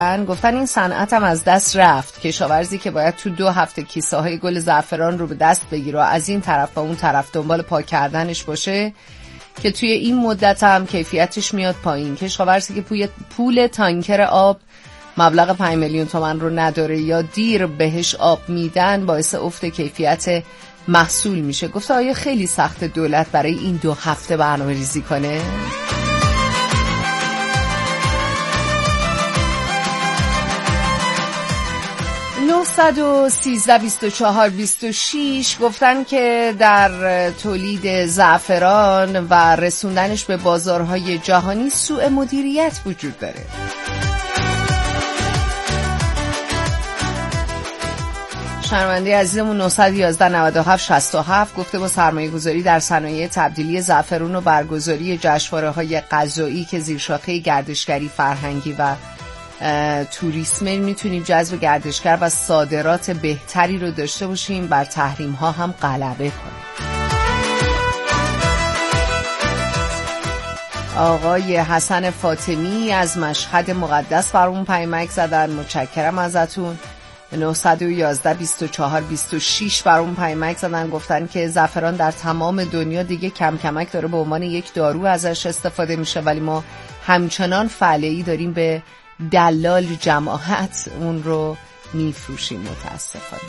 گفتن این صنعت هم از دست رفت. کشاورزی که باید تو 2 هفته کیسه های گل زعفران رو به دست بگیره و از این طرف و اون طرف دنبال پاک کردنش باشه که توی این مدت هم کیفیتش میاد پایین. کشاورزی که پول تانکر آب مبلغ 5 میلیون تومان رو نداره یا دیر بهش آب میدن باعث افت کیفیت محصول میشه. گفته آیا خیلی سخت دولت برای این 2 هفته برنامه ریزی کنه؟ (913-24-26) گفتن که در تولید زعفران و رسوندنش به بازارهای جهانی سوء مدیریت وجود داره. شنونده عزیزمون 911-97-67 گفته با سرمایه گذاری در صنایع تبدیلی زعفرون و برگزاری جشنواره‌های غذایی که زیر شاخه گردشگری، فرهنگی و توریسم میتونیم جذب گردشگر و صادرات بهتری رو داشته باشیم، بر تحریم ها هم غلبه کنیم. آقای حسن فاطمی از مشهد مقدس برامون پیامک زدن، متشکرم ازتون. 911-24-26 برامون پیامک زدن، گفتن که زعفران در تمام دنیا دیگه کم کمک داره به عنوان یک دارو ازش استفاده میشه، ولی ما همچنان فعالی داریم به دلال جماعت اون رو میفروشیم متاسفانه.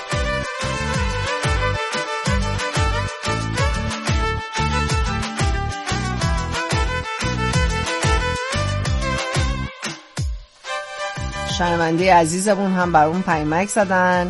شنونده عزیزمون هم برامون پیامک زدن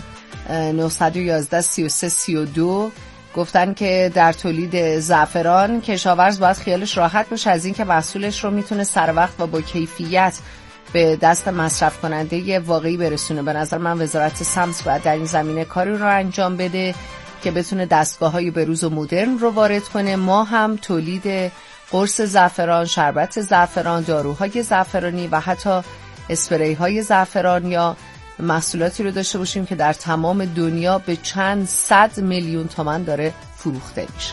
911-33-32 گفتن که در تولید زعفران کشاورز باید خیالش راحت باشه از این که محصولش رو میتونه سر وقت و با کیفیت به دست مصرف کننده واقعی برسونه. به نظر من وزارت سمت باید در این زمینه کاری رو انجام بده که بتونه دستگاه‌های بروز و مدرن رو وارد کنه. ما هم تولید قرص زعفران، شربت زعفران، داروهای زعفرانی و حتی اسپری های زعفران یا محصولاتی رو داشته باشیم که در تمام دنیا به چند 100 میلیون تومان داره فروخته میشه.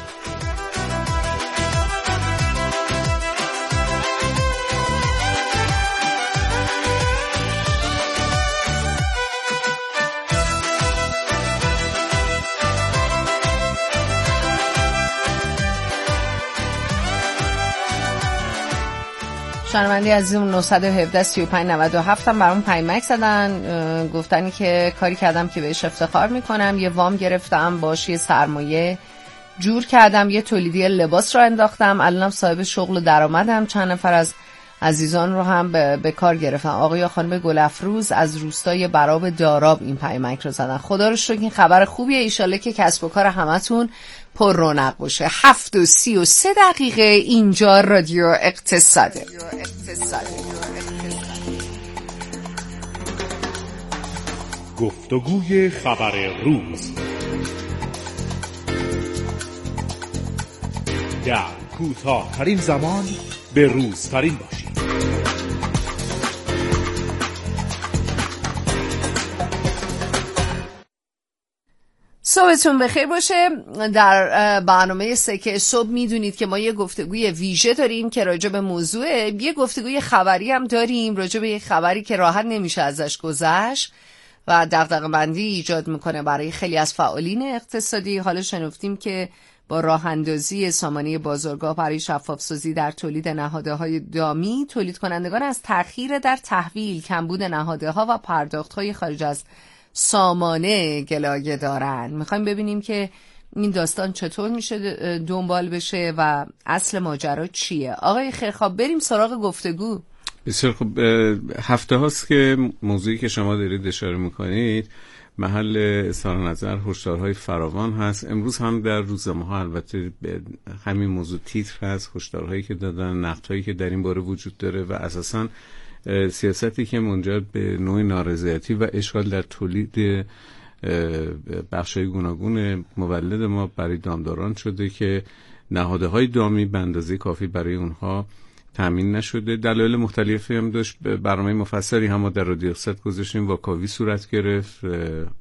شنونده عزیزم 917-35-97 هم برام پیامک زدن، گفتن که کاری کردم که بهش افتخار میکنم، یه وام گرفتم باش یه سرمایه جور کردم، یه تولیدی لباس را انداختم، الانم صاحب شغل و درآمدم، چند نفر از عزیزان رو هم به کار گرفتم. آقای خانم گلافروز از روستای براب داراب این پیامک رو زدن. خدا رو شکر این خبر خوبیه، ایشالله که کسب و کار همتون پر رونق باشه. 7:33 اینجا رادیو اقتصاده. گفتگوی خبر روز در کوتاه‌ترین زمان به روزترین باشید. صبحتون بخیر باشه. در برنامه سکه صبح میدونید که ما یه گفتگوی ویژه داریم که راجع به موضوع، یه گفتگوی خبری هم داریم راجع به یه خبری که راحت نمیشه ازش گذشت و دغدغه‌مندی ایجاد میکنه برای خیلی از فعالین اقتصادی. حالا شنفتیم که با راه اندازی سامانه بازارگاه برای شفاف‌سازی در تولید نهادهای دامی، تولید کنندگان از تأخیر در تحویل، کمبود نهادها و پرداخت‌های خارج از سامانه گلایه دارن. میخوایم ببینیم که این داستان چطور میشه دنبال بشه و اصل ماجرا چیه. آقای خیرخواب بریم سراغ گفتگو. بسیار خب، هفته هاست که موضوعی که شما دارید اشاره میکنید محل اظهار نظر هشدارهای فراوان هست. امروز هم در روزنامه ها البته همین موضوع تیتر هست، هشدارهایی که دادن، نقدهایی که در این باره وجود داره و اساساً سیاستی که منجر به نوع نارضایتی و اشغال در تولید بخش‌های گوناگون مولد ما برای دامداران شده که نهادهای دامی به اندازه کافی برای اونها تامین نشده. دلایل مختلفی هم داشت. برنامه مفصلی هم ما در رادیو اقتصاد گذاشتیم، واکاوی صورت گرفت،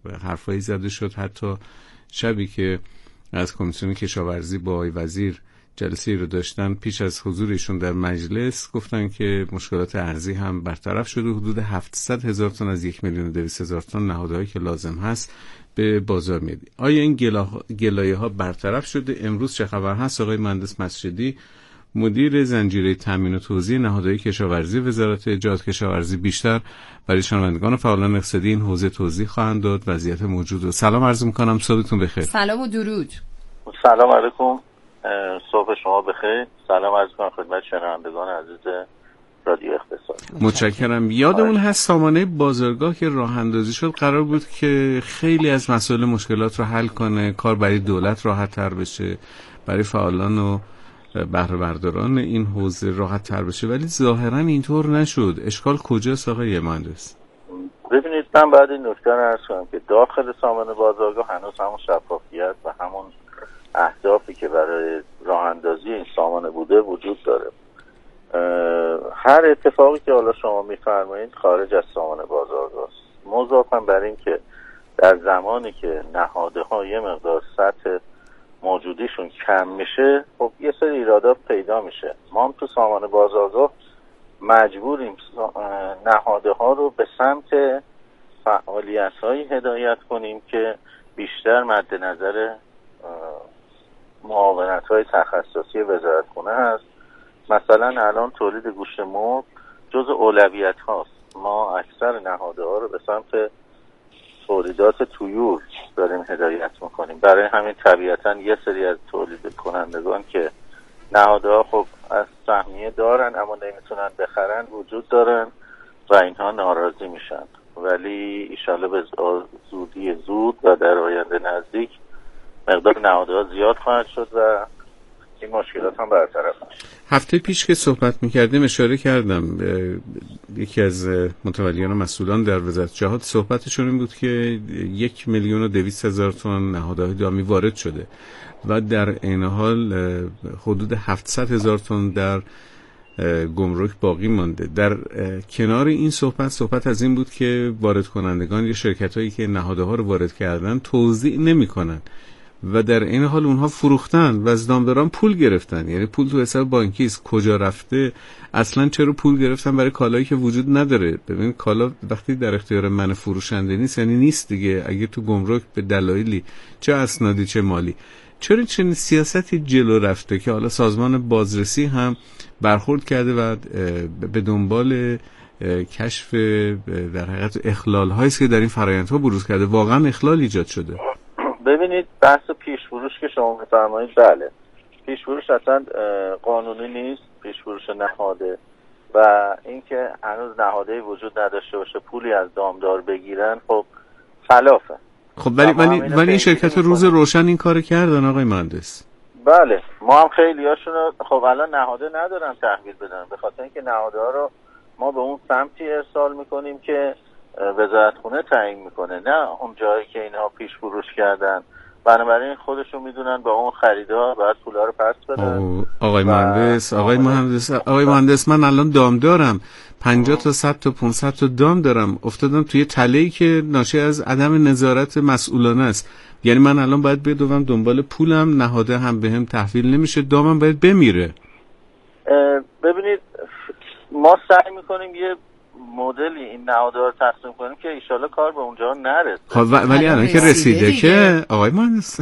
حرفایی زده شد. حتی شبی که از کمیسیون کشاورزی با آقای وزیر جلسه‌ای رو داشتن پیش از حضورشون در مجلس گفتن که مشکلات ارزی هم برطرف شده، حدود 700,000 تن از 1,200,000 تن نهادهایی که لازم هست به بازار میاد. آیا این گلایه ها برطرف شده؟ امروز چه خبر هست؟ آقای مهندس مسجدی مدیر زنجیره تامین و توزیع نهادهای کشاورزی وزارت جهاد کشاورزی بیشتر برای شنوندگان و فعالان اقتصادی این حوزه توضیح خواهند داد. وضعیت موجود رو سلام عرض می‌کنم، صبحتون بخیر. سلام و درود. سلام علیکم، صبح شما بخیر. سلام عرض می‌کنم خدمت شنوندگان عزیز رادیو اقتصاد. متشکرم. یادمون هست سامانه بازارگاه که راه اندازی شد قرار بود که خیلی از مسائل مشکلات رو حل کنه، کار برای دولت راحت تر بشه، برای فعالان و بهره برداران این حوزه راحت تر بشه، ولی ظاهرا اینطور نشد. اشکال کجاست آقای مهندس؟ ببینید، من بعد این نکته رو عرض کنم که داخل سامانه بازارگاه هنوز همون شفافیت و همون اهدافی که برای راه اندازی این سامانه بوده وجود داره. هر اتفاقی که حالا شما میفرمایید خارج از سامانه بازارگاه است. مضافاً بر این که در زمانی که نهادها یه مقدار سطح موجودیشون کم میشه، خب یه سری ایرادات پیدا میشه. ما هم تو سامانه بازارگاه مجبوریم نهادها رو به سمت فعالیت‌هایی هدایت کنیم که بیشتر مد نظر معاونت‌های تخصصی وزارتخونه هست. مثلا الان تولید گوشت مرغ جزء اولویت هاست. ما اکثر نهادها رو به سمت تولیدات طیور داریم هدایت میکنیم. برای همین طبیعتا یه سری از تولید کنندگان که نهادها خب از سهمیه دارن اما نمیتونن بخرن وجود دارن و اینها ناراضی میشن، ولی ایشالا به زودی زود و در آینده نزدیک مقدار نهادها زیاد خواهد شد و این مشکلات هم برطرف میشه. هفته پیش که صحبت میکردیم اشاره کردم، یکی از متولیان و مسئولان در وزارت جهاد صحبتشون این بود که 1,200,000 تن نهادهای دامی وارد شده و در این حال حدود 700,000 تن در گمرک باقی مانده. در کنار این صحبت از این بود که وارد کنندگان یا شرکتایی که نهادها رو وارد کردن توزیع نمی‌کنن و در این حال اونها فروختن و از دامداران پول گرفتن. یعنی پول تو حساب بانکی است، کجا رفته؟ اصلا چرا پول گرفتن برای کالایی که وجود نداره؟ ببین کالا وقتی در اختیار من فروشنده نیست یعنی نیست دیگه. اگه تو گمرک به دلایلی چه اسنادی چه مالی، چرا چنین سیاستی جلو رفته که حالا سازمان بازرسی هم برخورد کرده و به دنبال کشف در حقیقت اخلال‌هایی است که در این فرآیندها بروز کرده؟ واقعا اخلال ایجاد شده. ببینید، بحث پیش‌فروش که شما می‌فرمایید، بله، پیش‌فروش اصلا قانونی نیست، پیش‌فروش نهاده و اینکه هنوز نهاده وجود نداشته باشه پولی از دامدار بگیرن خب خلافه. خب ولی این شرکت روز روشن این کارو کردن آقای مهندس. بله، ما هم خیلیاشون رو خب الان نهاده ندارن تحویل بدن، به خاطر اینکه نهادها رو ما به اون سمتی ارسال می‌کنیم که وزارتخونه تعیین میکنه، نه اون جایی که اینها پیش فروش کردن. بنابراین خودشون میدونن با اون خریدار باید پولا رو پس بدن. آقای مهندس من الان دام دارم 50 تا 100 تا 500 تا دام دارم، افتادم توی تله‌ای که ناشی از عدم نظارت مسئولانه است. یعنی من الان باید بدوم دنبال پولم، نهاده هم بهم تحویل نمیشه، دامم باید بمیره. ببینید، ما سعی میکنیم یه مدلی این نهادها رو تقسیم کنیم که ایشالا کار به اونجا نرسه. ولی الان که رسیده که آقای مهندس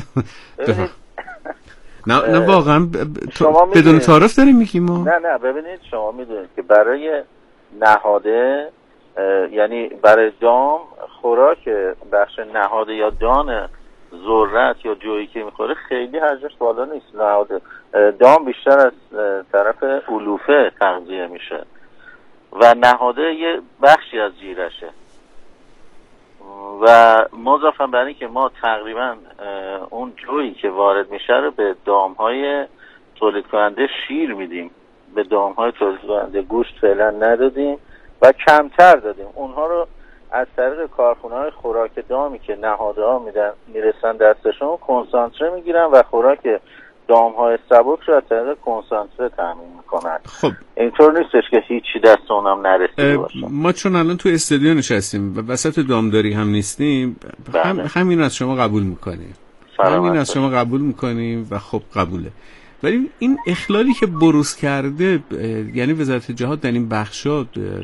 نه واقعا بدون تعارف داریم میگیم ما. نه ببینید، شما میدونید که برای نهاده یعنی برای دام خوراک بخش نهاده یا دان ذرت یا جویی که میخوره خیلی حجمش بالا نیست. نهاده دام بیشتر از طرف علوفه تغذیه میشه و نهاده یه بخشی از جیرشه و مضافاً بر این که ما تقریبا اون جویی که وارد میشه رو به دامهای تولید کننده شیر میدیم، به دامهای تولید کننده گوشت فعلا ندادیم و کمتر دادیم. اونها رو از طریق کارخونه‌های خوراک دامی که نهادها میرسن دستشون کنسانتره میگیرن و خوراک دامهای سبک رو از طریق کنسانتره تامین میکنن. خب اینطور نیستش که هیچی دست اونم نرسیده باشه. ما چون الان تو استودیو نشستیم و وسط دامداری هم نیستیم، همین از شما قبول میکنیم. و خب قبوله. ولی این اخلالی که بروز کرده، یعنی وزارت جهاد در این بخشا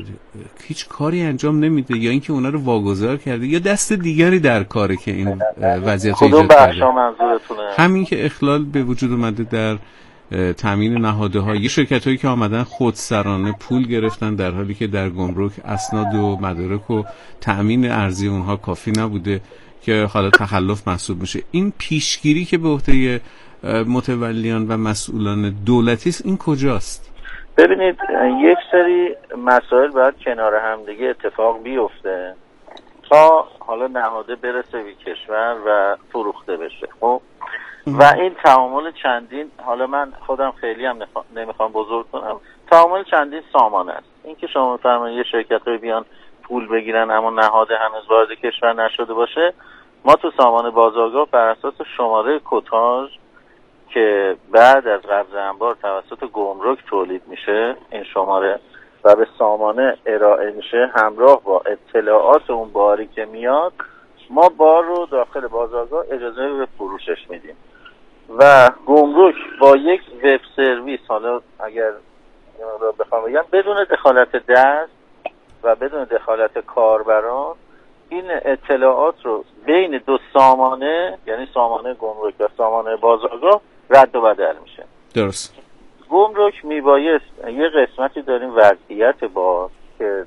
هیچ کاری انجام نمیده، یا اینکه اونا رو واگذار کرده، یا دست دیگری در کاره که این وضعیت ایجاد کرده؟ کدوم منظورتونه؟ همین که اخلال به وجود اومده در تامین نهادهای، یه شرکتایی که آمدن خودسرانه پول گرفتن در حالی که در گمرک اسناد و مدارک و تامین ارزی اونها کافی نبوده که حالا تخلف محسوب میشه. این پیشگیری که به عهده متولیان و مسئولان دولتی است، این کجاست؟ ببینید، یک سری مسائل باید کنار هم دیگه اتفاق بیفته تا حالا نهاده برسه به کشور و فروخته بشه. خب و این تعامل چندین، حالا من خودم خیلی هم نمیخوام بزرگ کنم، تعامل چندین سامانه است. این که شما میفرمایید یه شرکت‌های بیان پول بگیرن اما نهاد هنوز وارد کشور نشده باشه، ما تو سامان بازارگاه بر اساس شماره کتاژ که بعد از قبض انبار توسط گمرک تولید میشه، این شماره و به سامانه ارائه میشه همراه با اطلاعات اون باری که میاد، ما بار رو داخل بازارگاه اجازه به فروشش میدیم و گمرک با یک وب سرویس، حالا اگر بخوام بگم بدون دخالت دست و بدون دخالت کاربران، این اطلاعات رو بین دو سامانه، یعنی سامانه گمرک و سامانه بازارگاه، رد و بدل میشه. درست. گمرک میبایست یه قسمتی داریم وضعیت بار که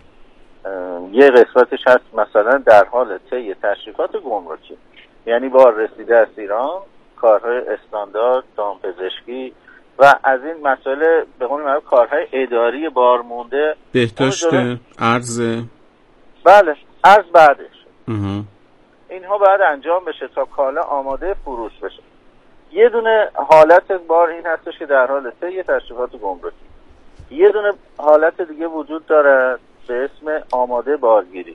یه قسمتش هست مثلا در حال طی تشریفات گمرکی، یعنی بار رسیده از ایران، کارهای استاندارد، دامپزشکی و از این مسئله به قول معروف کارهای اداری بار مونده، بهداشت، ارز، بله ارز بعدش اینها باید انجام بشه تا کالا آماده فروش بشه. یه دونه حالت بار این هستش که در حال طی تشریفات گمرکی، یه دونه حالت دیگه وجود داره به اسم آماده بارگیری،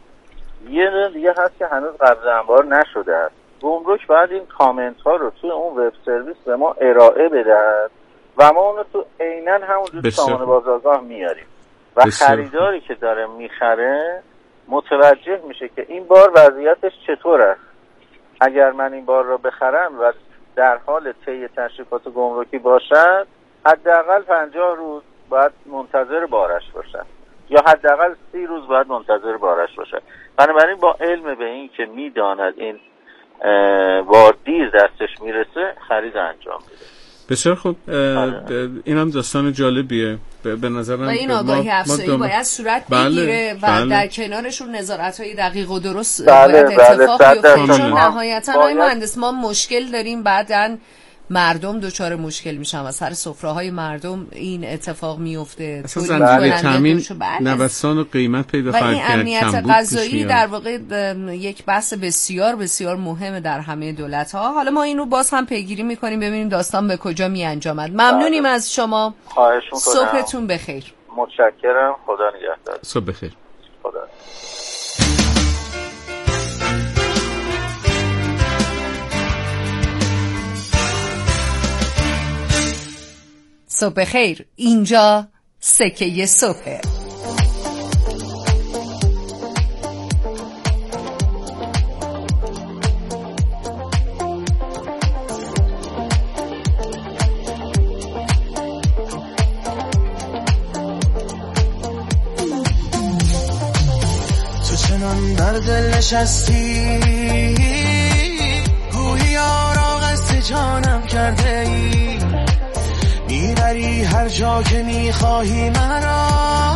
یه دونه دیگه هست که هنوز قبض انبار نشده است. گمرک باید این کامنت ها رو توی اون وب سرویس به ما ارائه بدهد و ما اونو تو عیناً همون سامان بازارگاه میاریم و خریداری که داره میخره متوجه میشه که این بار وضعیتش چطور است. اگر من این بار رو بخرم و در حال طی تشریفات گمرکی باشد، حداقل 50 روز باید منتظر بارش باشد یا حداقل 30 روز باید منتظر بارش باشد. بنابراین با علم به این که میداند این بار دیر دستش میرسه، خرید انجام میده. بسیار خوب. این هم داستان جالبیه به نظرم. و این آگاهی افزایی باید صورت بگیره و در کنارشون نظارت‌های دقیق و درست باید اتفاق بیفته، چون نهایتاً آقای مهندس ما مشکل داریم، بعداً مردم دچار مشکل میشن و سر سفره‌های مردم این اتفاق میفته. زنجیره تامین نوسان و قیمت پیدا خواهد کرد. و این امنیت غذایی در واقع یک بحث بسیار بسیار مهمه در همه دولت‌ها. حالا ما این رو باز هم پیگیری می‌کنیم ببینیم داستان به کجا می‌انجامد. ممنونیم از شما. صبحتون بخیر. متشکرم. خدا نگهدار. صبح بخیر. خدا. صبح خیر، اینجا سکه صبحه. تو چنان در دل نشستی، گویی آراغ از جانم کرده ای، میبری هر جا که میخواهی مرا،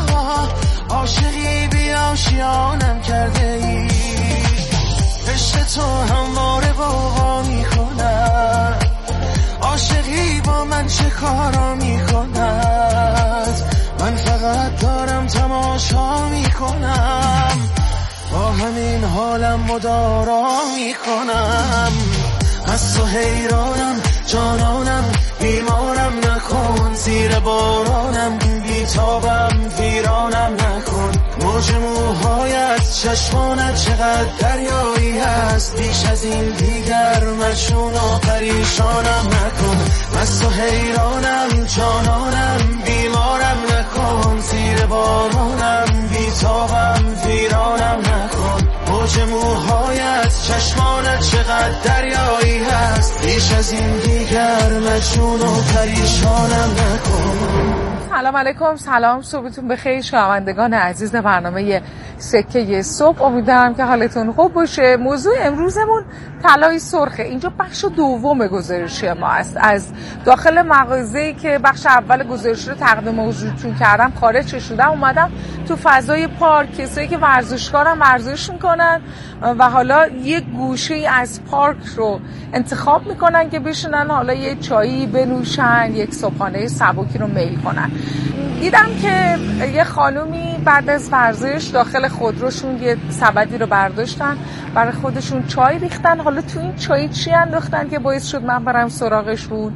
عاشقی بی آشیانم کرده ای، عشق تو همواره با میکند، عاشقی با من چه کارا میکند، من فقط دارم تماشا میکنم، با همین حالم مدارا میکنم، از تو حیرانم جانانم، بیمارم نکن، زیر بارانم بیتابم، ویرانم نکن، موج موهایت چشمانت چقدر دریایی هست، بیش از این دیگر مجنون و پریشانم نکن، از تو حیرانم جانانم، بیمارم نکن، زیر بارانم بیتابم، ویرانم نکن، موج موهایت چشمانت چقدر دریایی هست، بیش از این دیگر مجنون و پریشانم نکن. سلام علیکم، سلام، صبحتون بخیر شنوندگان عزیز برنامه سکه صبح. امیدوارم که حالتون خوب باشه. موضوع امروزمون طلای سرخه. اینجا بخش دوم گزارشی ما است. از داخل مغازه‌ای که بخش اول گزارش رو تقدیم موضوعتون کردم خارج شدم، اومدم تو فضای پارک. کسایی که ورزشکارن ورزش میکنن و حالا یک گوشه از پارک رو انتخاب میکنن که بشینن حالا یه چایی بنوشن، یک صبحانه سبکی رو میل کنن. دیدم که یه خانومی بعد از ورزش داخل خودروشون یه سبدی رو برداشتن، برای خودشون چای ریختن. حالا تو این چای چی انداختن که باعث شد من برم سراغشون؟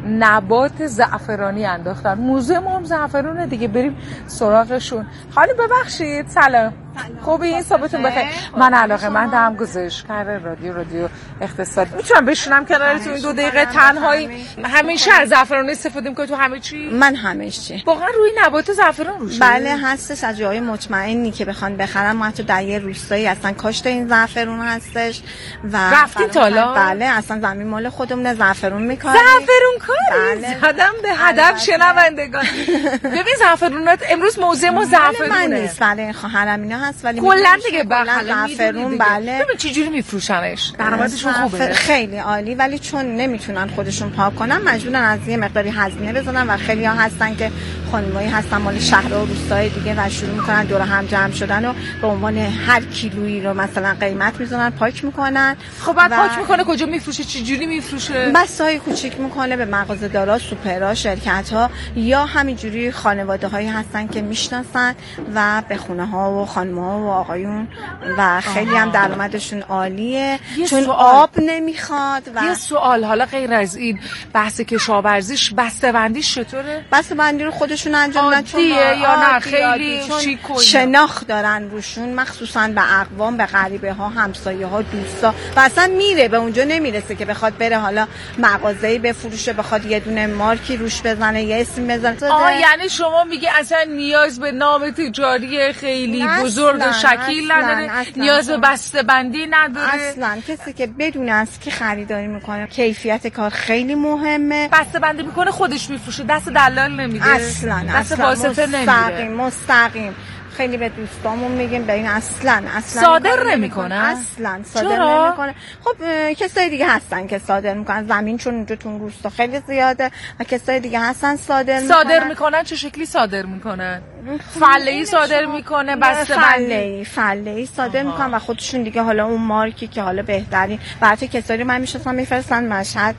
نبات زعفرانی انداختن. موزه ما هم زعفرونه دیگه، بریم سراغشون. خالی ببخشید، سلام. خوبی؟ این صبحتون بخیر. من علاقه‌مندم گزارشگر رادیو اقتصاد. میتونم بشینم کنارتون این 2 دقیقه تنهایی؟ همیشه از زعفرانی استفاده می‌کنی تو همه چی؟ من همه چی. واقعا روی نبات زعفران روشه؟ بله هستش. از جای مطمئنی که بخوان بخرن. ما تو در یه روستایی اصلا کاشت این زعفرون هستش و رفتین تالا؟ بله اصلا زمین مال خودمون زعفرون می‌کاریم. زعفرون کاری؟ بله. زدم به هدف شنوندگان. ببین زعفرونات امروز موضوع ما زعفرونه. من نیست، بله خواهرم اینا هست، ولی کلا دیگه زعفرون. بله. ببین چه جوری میفروشنش؟ درآمدشون خوبه؟ خیلی عالی، ولی چون نمیتونن خودشون پاک کنن مجبورن از یه مقداری هزینه بزنن و خیلی‌ها هستن که خانمایی هستن مال شهرها و روستاهای دیگه و شروع میکنن دور هم جمع شدن و به عنوان هر کیلویی رو مثلا قیمت میزنن، پاک میکنن. خب بعد پاک میکنه کجا میفروشه؟ چه جوری میفروشه؟ بسای کوچیک میکنه به مغازه‌دارا، سوپرها، شرکت‌ها، یا همینجوری خانواده‌هایی هستن که میشناسن و به خونه‌ها و خانم‌ها و آقایون و خیلی هم درآمدشون عالیه چون آب نمیخواد. و یه سوال، حالا غیر از این بحث کشاورزیش بسته‌بندیش چطوره؟ بسته‌بندی رو خودشون انجام میدن چون یا نه خیلی شیک و شناخت دارن روشون، مخصوصا به اقوام، به غریبه ها، همسایه ها، دوستا. و اصلا میره به اونجا نمیرسه که بخواد بره حالا مغازه‌ای بفروشه، بخواد یه دونه مارکی روش بزنه، یه اسم بزنه. یعنی شما میگی اصلا نیاز به نام تجاری خیلی بزرگ و شکیل نداره، نیاز به بسته‌بندی نداره اصلا. کسی که بدون از که خریداری میکنه، کیفیت کار خیلی مهمه. بسته‌بندی میکنه خودش میفروشه، دست دلال نمیده، اصلا دست واسطه نمیده. مستقیم. خیلی به دوستامون میگیم به این اصلا صادر نمیکنه. اصلا صادر نمیکنه. خب کسای دیگه هستن که صادر میکنن. زمین چون اونجا تو روستا خیلی زیاده و کسای دیگه هستن صادر میکنن. چه شکلی صادر میکنن؟ فله‌ای صادر میکنه، بسته‌بندی فله‌ای صادر میکنن و خودشون دیگه حالا اون مارکی که حالا بهترین برای کسایی من میشناسم میفرستن مشهد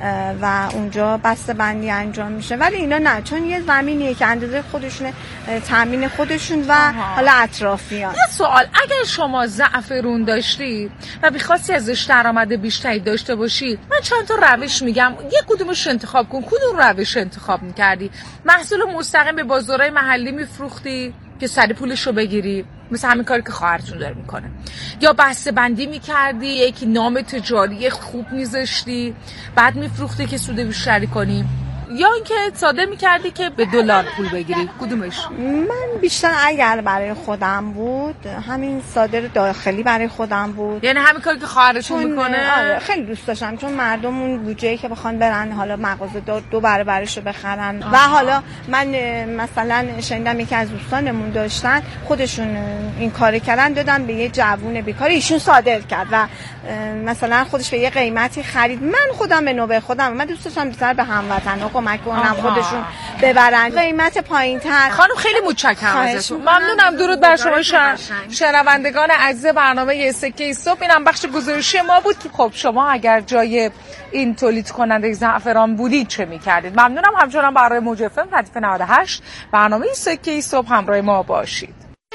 و اونجا بسته‌بندی انجام میشه. ولی اینا نه، چون یه زمینیه که اندازه خودشونه، تامین خودشون و حالا اطرافیان. یه سوال، اگر شما زعفرون داشتی و می‌خواستی ازش درآمد بیشتری داشته باشی، من چند تا روش میگم، یک کدومش انتخاب کن. کدوم روش انتخاب می‌کردی؟ محصول مستقیم به بازارهای محلی می‌فروختی که سری پولش رو بگیری، مثل همین کاری که خواهرتون داره میکنه، یا بسته‌بندی می‌کردی، یک نام تجاری خوب می‌ذاشتی بعد می‌فروختی که سود بیشتری کنی، یا اینکه صادر می‌کردی که به دلار پول بگیری؟ کدومش؟ من بیشتر اگر برای خودم بود همین صادر داخلی برای خودم بود. یعنی همین کاری که خواهرشون میکنه؟ آره خیلی دوست داشتم، چون مردم اون بودجه‌ای که بخوان برن حالا مغازه دو برابرش رو بخرن. و حالا من مثلا شنیدم یکی از دوستانمون داشتن خودشون این کار کردن، دادن به یه جوون بیکار، ایشون صادر کرد و مثلا خودش به یه قیمتی خرید. من خودم به نوبه خودم من دوست داشتم بیشتر به هموطنا کمک کنم خودشون ببرن قیمت پایین‌تر. خانم خیلی متشکرم ازتون، ممنونم. درود بر شما شنوندگان عزیز برنامه سکه صبح. اینم بخش گزارشی ما بود که خب شما اگر جای این تولید کننده زعفران بودید چه می‌کردید؟ ممنونم. همچنان برای موج FM ردیف 98 برنامه سکه صبح همراه ما باشید.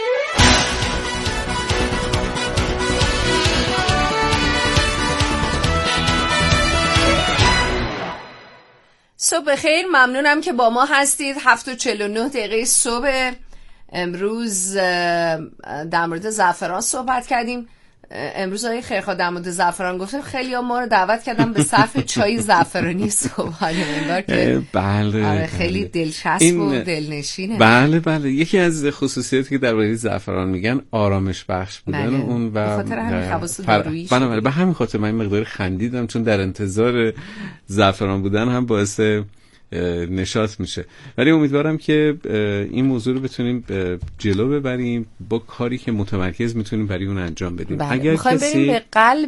صبح بخیر، ممنونم که با ما هستید. 7:49 صبح. امروز در مورد زعفران صحبت کردیم. امروز آقای خیرخواه در مورد زعفران گفتم، خیلی ها ما رو دعوت کردم به صرف چای زعفرانی صبحانه، انگار که بله خیلی دلچسب و دلنشینه. بله یکی از خصوصیاتی که درباره زعفران میگن آرامش بخش بودن اون و به خاطر همین خواص دارویی. بله به همین خاطر من مقدار خندیدم، چون در انتظار زعفران بودن هم باعث نشاط میشه. ولی امیدوارم که این موضوع رو بتونیم جلو ببریم با کاری که متمرکز میتونیم برای اون انجام بدیم. اگر میخوایم بریم به قلب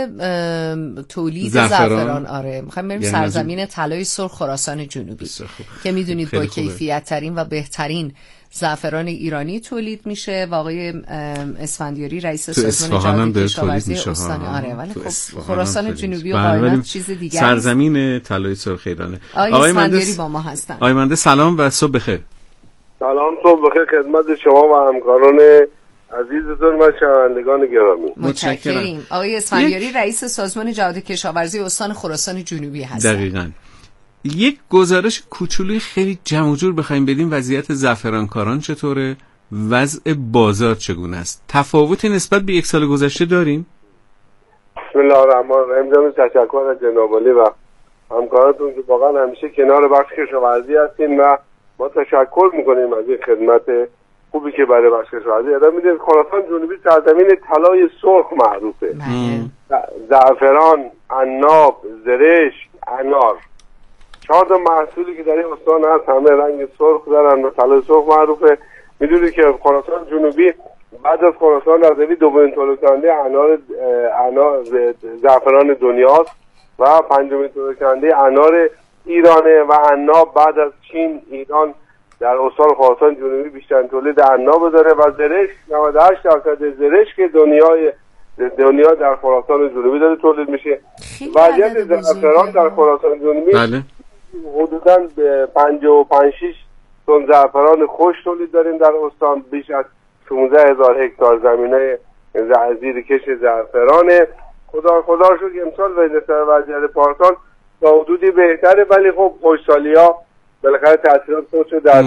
تولید زعفران، میخوایم بریم سرزمین طلای سرخ خراسان جنوبی که میدونید با کیفیت ترین و بهترین زعفران ایرانی تولید میشه و آقای اسفندیاری رئیس سازمان جهاد کشاورزی استان ولی خب خراسان جنوبی و قائنات چیز دیگه است. سرزمین طلای سرخ ایرانه. آقای اسفندیاری با ما هستن. آقای مهندس سلام و صبح بخیر. سلام، صبح بخیر خدمت شما و همکاران عزیزتون و شنوندگان گرامی. متشکریم. آقای اسفندیاری رئیس سازمان جهاد کشاورزی استان خراسان جنوبی هستن. دقیقاً. یک گزارش کوچولوی خیلی جمع و جور بخوایم بدیم وضعیت زعفرانکاران چطوره؟ وضع بازار چگونه است؟ تفاوتی نسبت به یک سال گذشته داریم؟ بسم الله الرحمن الرحیم. تشکر از جناب عالی و همکاراتون که واقعا همیشه کنار بخش کشاورزی هستین و ما تشکر میکنیم از این خدمت خوبی که برای بخش کشاورزی ارائه میدید. خراسان جنوبی سرزمین طلای سرخ معروفه. زعفران، عناب، زرشک، انار، 4 تا محصولی که در این استان هست همه رنگ سرخ دارن و طلای سرخ معروفه. میدونید که خراسان جنوبی بعد از خراسان رضوی دومین تولید کننده انار زعفران دنیاست و پنجمین تولید کننده انار ایرانه و عناب بعد از چین ایران در استان خراسان جنوبی بیشترین تولید عناب داره و زرشک 98% زرشک دنیا در خراسان جنوبی داره تولید میشه. وضعیت زعفران در خراسان جنوبی حدوداً 55-6 تن زعفران خوش تولید داریم در استان. بیش از 16,000 هکتار زمینه زیر کش زعفرانه. خدا رو شکر امسال وضعیت پارسال تا حدودی بهتره، ولی خب خوشحالی‌ها بالاخره تاثیرات خودشو در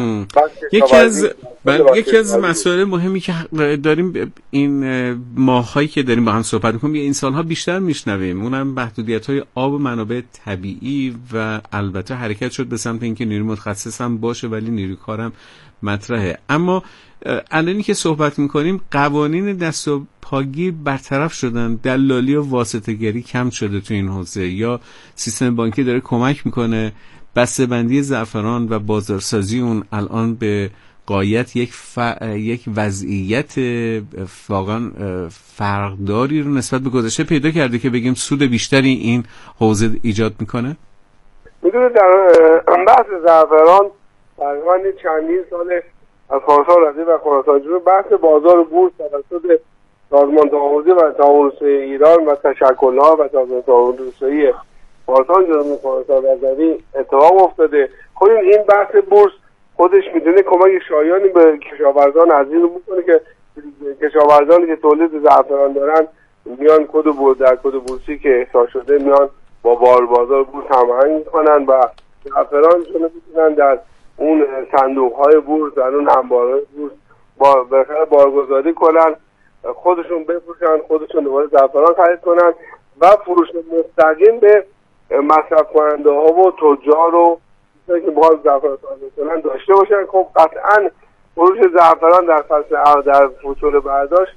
یکی از مسائل مهمی که داریم این ماهایی که داریم با هم صحبت می‌کنیم این سال‌ها بیشتر میشنویم، اونم محدودیت‌های آب و منابع طبیعی و البته حرکت شد به سمت اینکه نیروی متخصص هم باشه ولی نیروی کارم مطرحه. اما الانی که صحبت می‌کنیم قوانین دست و پاگیر برطرف شدن، دلالی و واسطه‌گری کم شده تو این حوزه، یا سیستم بانکی داره کمک می‌کنه بسته‌بندی زعفران و بازارسازی اون الان به غایت یک وضعیت واقعا فرقداری رو نسبت به گذشته پیدا کرده که بگیم سود بیشتری این حوزه ایجاد میکنه؟ میدونید در بحث زعفران تقریبا چندین سال از خراسان رضوی و خراسان جنوبی بحث بازار بورس توسط سازمان تعامل و تعاون ایران و تشکل‌ها و سازمان تعاون روسیه خراسان جنوبی خراسان رضوی اتفاق افتاده. خود این بحث بورس خودش میدونه کمک شایانی به کشاورزان عزیز میکنه که کشاورزانی که تولید زعفران دارن میان در کد بورسی که احصا شده میان با بازار بورس هماهنگ میکنن و زعفرانشون میتونن در اون صندوق‌های بورس، در اون انبارهای بورس بالاخره بارگذاری کنن، خودشون بفروشن، خودشون دوباره زعفران خرید کنن و فروش مستقیم به مصرف کننده ها و تجار و که باز زعفران تولید داشته باشن. خب قطعا فروش زعفران در فصل در فصول برداشت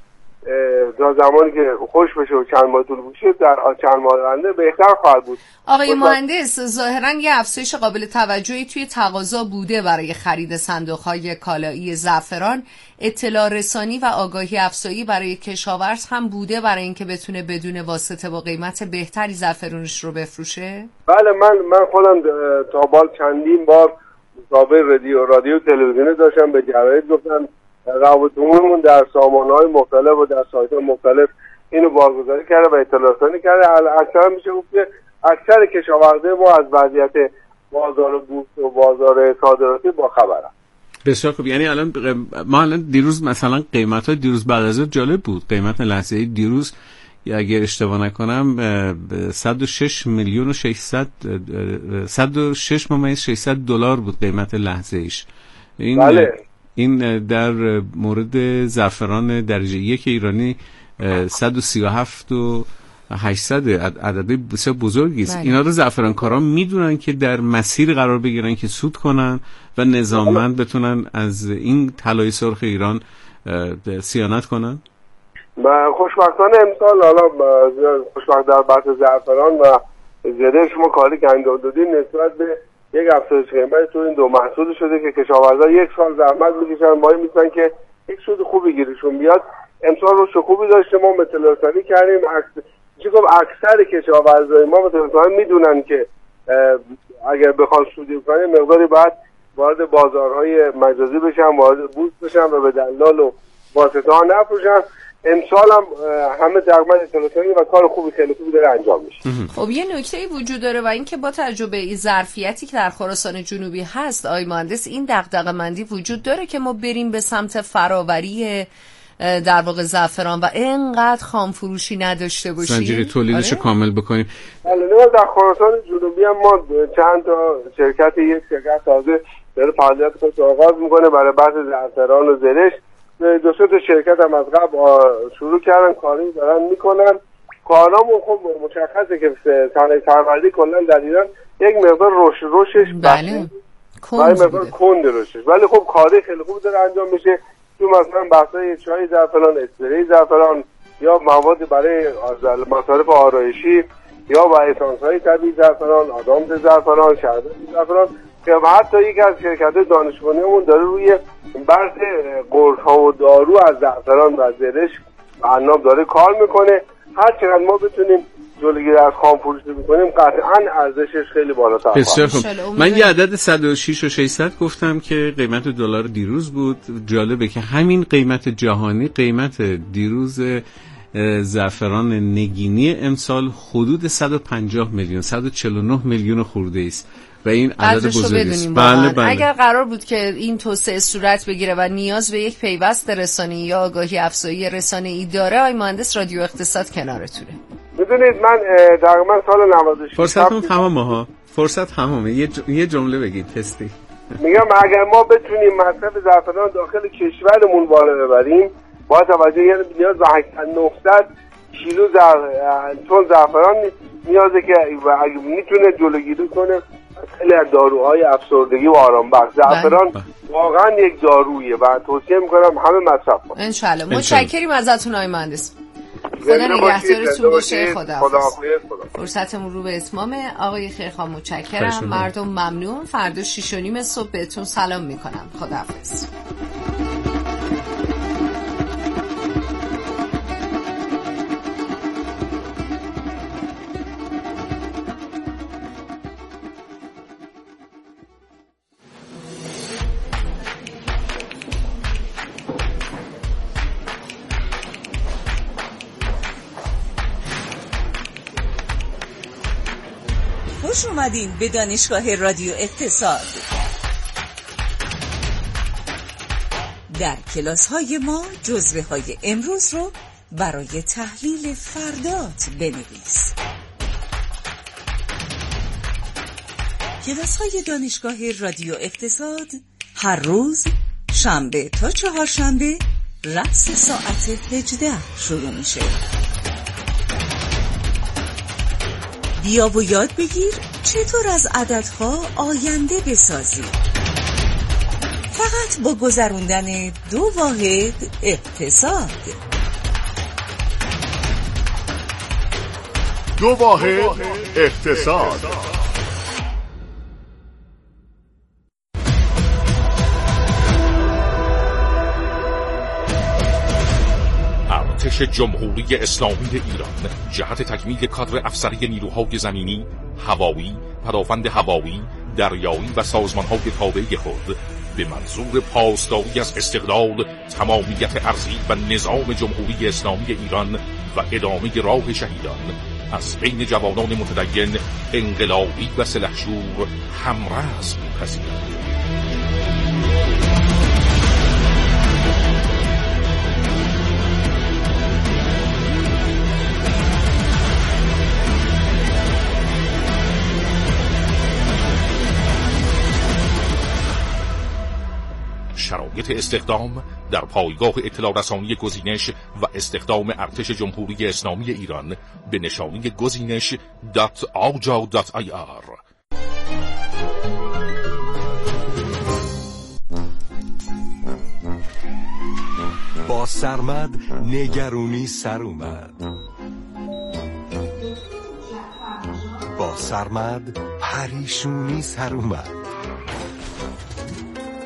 تا زمانی که خوش بشه و چند ماه طول بکشه در چند ماه آینده بهتر خواهد بود. آقای مهندس، ظاهرا یه افزایش قابل توجهی توی تقاضا بوده برای خرید صندوق‌های کالایی زعفران. اطلاع رسانی و آگاهی افزایی برای کشاورز هم بوده برای اینکه بتونه بدون واسطه با قیمت بهتری زعفرانش رو بفروشه؟ بله، من خودم تا بال چندین بار مصاحبه رادیو تلویزیونی داشتم، به جراید گفتم روابطمون در سامانه‌های مختلف و در سایت‌های مختلف اینو بارگذاری کرده و اطلاع رسانی کرده. اکثرا میشه گفت که اکثر کشاورزای ما از وضعیت بازار بورس و بازار صادراتی با خبرن. بسیار خوب. یعنی ما الان دیروز مثلا قیمت‌های دیروز بعد از جالب بود. قیمت لحظه‌ای دیروز اگر اشتباه نکنم 106,600 دلار بود قیمت لحظه‌ایش. بله. این در مورد زعفران درجه 1 ایرانی 137 و 800 عدد بسیار بزرگی است. اینا رو زعفرانکاران میدونن که در مسیر قرار بگیرن که سود کنن و نظاممند بتونن از این طلای سرخ ایران صیانت کنن. خوشبختانه امسال حالا خوشبخت در بحث زعفران و زره شما کاری که انجام دادین نسبت به یک افزایش قیمت تو این دو محصول شده که کشاورزا یک سال زحمت میکشن مایی میتونن که یک سود خوبی گیرشون بیاد. امسال رو خوبی داشته، ما متلرسانی کردیم. اکثر کشاورزای ما متلرسانی میدونن که اگر بخوان سودی کنن مقداری باید وارد بازارهای مجازی بشن، وارد بورس بشن و به دلال و واسطه ها نفروشن. امسال هم همه تقریبا متلرسانی و کار خوبی خیلی خوبی داره انجام میشه. خب یه نکته‌ای وجود داره و این که با تجربه این ظرفیتی که در خراسان جنوبی هست آقای مهندس، این دغدغه‌مندی وجود داره که ما بریم به سمت فراوری در واقع زعفران و اینقدر خام فروشی نداشته باشیم، زنجیره تولیدش کامل بکنیم. در خراسان جنوبی هم ما چند تا یک شرکت تازه داره فعالیت خودش آغاز میکنه برای بحث زعفران و زرش. دو سه تا شرکت هم از قبل شروع کردن کاری دارن میکنن. کارامون خب مشخصه که صنایع سروردی کلا در ایران یک مقدار روشش بله کند روشش، ولی خب کاری خیلی خوب داره انجام میشه. تو مثلا بحثای چای زعفران، اسپری زعفران یا مواد برای مصارف آرایشی یا با اسانس‌های طبیعی زعفران، آدامس زعفران، شربت زعفران که حتی یک از شرکت‌های دانشگاهیمون داره روی بحث قرص‌ها و دارو از زعفران و زرش و عناب داره کار میکنه. هر چقدر ما بتونیم جلوگیری از خام فروشی میکنیم قطعاً ارزشش خیلی بالاتر خواهد. بسیار خوب. من یه عدد 106 و 600 گفتم که قیمت دلار دیروز بود. جالبه که همین قیمت جهانی، قیمت دیروز زعفران نگینی امسال حدود 150 میلیون 149 میلیون خورده است و این عدد بزرگی است. بله. اگر قرار بود که این توسعه صورت بگیره و نیاز به یک پیوست رسانه‌ای یا آگاهی افزایی رسانه‌ای داره، آقای مهندس رادیو اقتصاد کنارتونه. میدونید من تقریبا سال 96 فرصتتون تمامه ها. فرصت تمامه. یه جمله بگید تستی. میگم اگر ما بتونیم مصرف زعفران داخل کشورمون بالا ببریم با توجه یعنی نیاز به 800-900 کیلو تن زعفران نیازه که میتونه جلوگیری کنه خیلی از داروهای افسردگی و آرامبخش. زعفران واقعا یک دارویه و توصیه میکنم همه مصرف کنن. انشالله. متشکریم ازتون آقای مهندس. خدا نگهدارتون باشه. خداحافظ. فرصتمون رو به اتمام. آقای خیرخواه متشکرم. مردم ممنون. فردا 6:30 صبح بهتون سلام میکنم. خداحافظ. خوش اومدین به دانشگاه رادیو اقتصاد. در کلاس‌های ما جزوه‌های امروز رو برای تحلیل فردات بنویس. کلاس‌های دانشگاه رادیو اقتصاد هر روز شنبه تا چهارشنبه رأس ساعت 18 شروع میشه. بیا و یاد بگیر چطور از عددها آینده بسازی. فقط با گذروندن 2 واحد اقتصاد. 2 واحد اقتصاد. ارتش جمهوری اسلامی ایران جهت تکمیل کادر افسری نیروهای زمینی، هوایی، پدافند هوایی، دریایی و سازمان‌های تابع خود به منظور پاسداری از استقلال، تمامیت ارضی و نظام جمهوری اسلامی ایران و ادامه راه شهیدان از بین جوانان متدین، انقلابی و سلحشور همرأس می‌پذیرد. شرایط خدمات استخدام در پایگاه اطلاع رسانی گزینش و استخدام ارتش جمهوری اسلامی ایران به نشانی گزینش.aja.ir. با سرمد نگرونی سر اومد، با سرمد پریشونی سر اومد،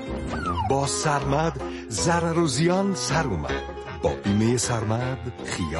با سرمد ضرر و زیان سر اومد. با بیمه سرمد خیال